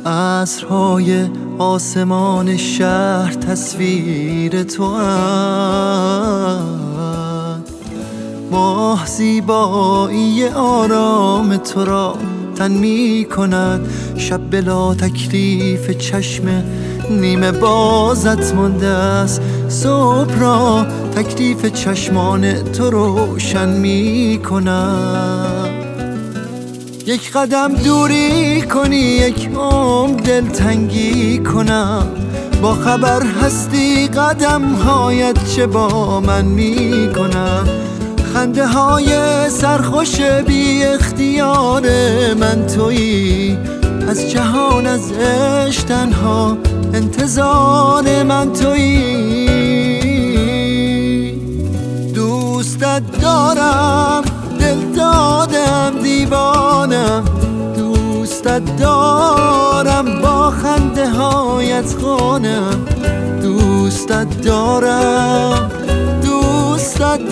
عصرهای آسمان شهر تصویر تو هست. ماه زیبایی آرام تو را تن می کند. شب بلا تکلیف چشم نیمه بازت مانده است. صبح را تکلیف چشمان تو روشن می کند. یک قدم دوری کنی یک عمر دلتنگی کنم. با خبر هستی قدم هایت چه با من می کند. خنده های سرخوش بی اختیار من تویی. از جهان از عشق تنها انتظار من تویی. دوستت دارم دل دادم دیوانم. دوستت دارم با خنده هایت خانم. دوستت دارم دوستت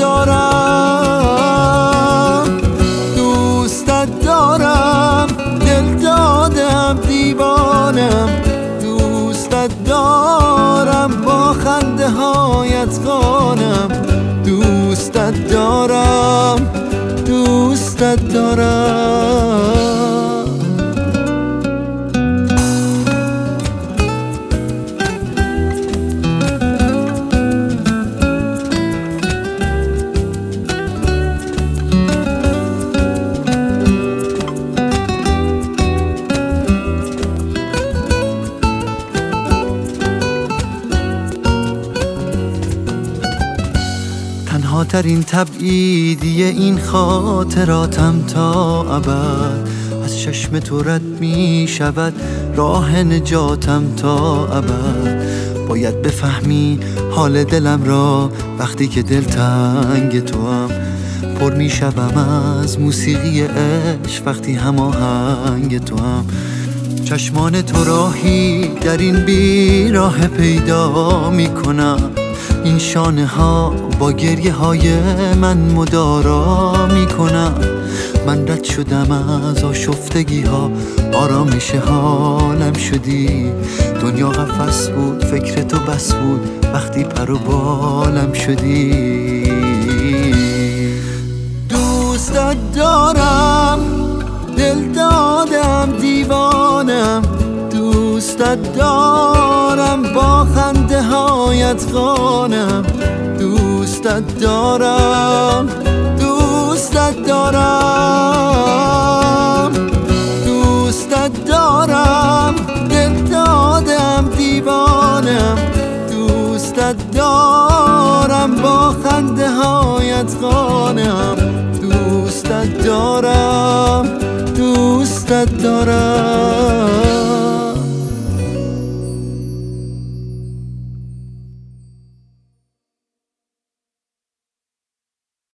دارم دوستت دارم دل دادم دیوانم. دوستت دارم با خنده هایت خانم. دوستت دارم دوستت دارم. تنها ترین تبعیدی این خاطراتم تا ابد. از چشم تو رد می شود راه نجاتم تا ابد. باید بفهمی حال دلم را وقتی که دلتنگ توام. پر می شوم از موسیقی عشق وقتی هماهنگ توام. چشمان تو راهی در این بیراه پیدا می کنم. این شانه ها با گریه های من مدارا می کنم. من رد شدم از آشفتگی ها آرامش حالم شدی. دنیا قفس بود فکر تو بس بود وقتی پر و بالم شدی. دوستت دارم دل دادم دیوانم. دوستت دارم با خنده هایت خانم. دوستت دارم دوستت دارم دوستت دارم دل دادم دیوانم. دوستت دارم با خنده هایت خانم. دوستت دارم دوستت دارم.